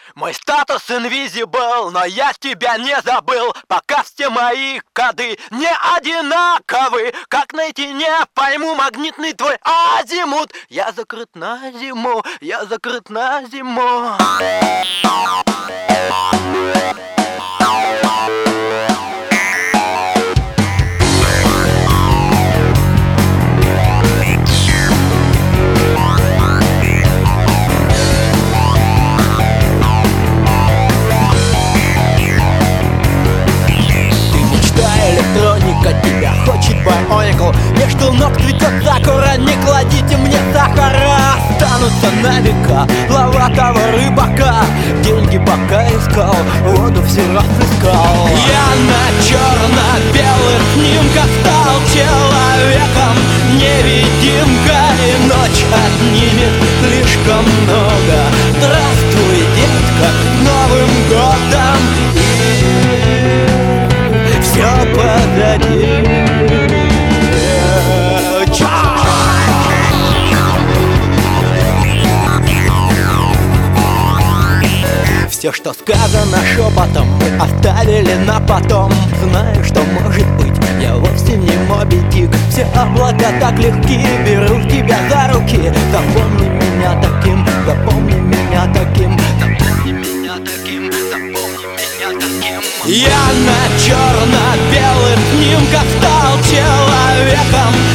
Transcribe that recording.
Мой статус invisible, но я тебя не забыл. Пока все мои коды не одинаковы. Как найти, не пойму, магнитный твой азимут. Я закрыт на зиму, я закрыт на зиму. Электроника тебя хочет Bionicle. Между ног цветет сакура, не кладите мне сахара. Останутся на века ловатого рыбака. Деньги пока искал, воду все разыскал. Я на черно-белых снимках стал человеком. Невидимка, и ночь отнимет слишком много. Здравствуй, детка, с Новым годом. Все позади. Все, что сказано шепотом, мы оставили на потом. Знаю, что может быть, я вовсе не Моби Дик. Все облака так легки, беру тебя за руки. Запомни меня таким, запомни меня таким, запомни меня таким, запомни меня таким. Я на черно-белых снимках стал человеком.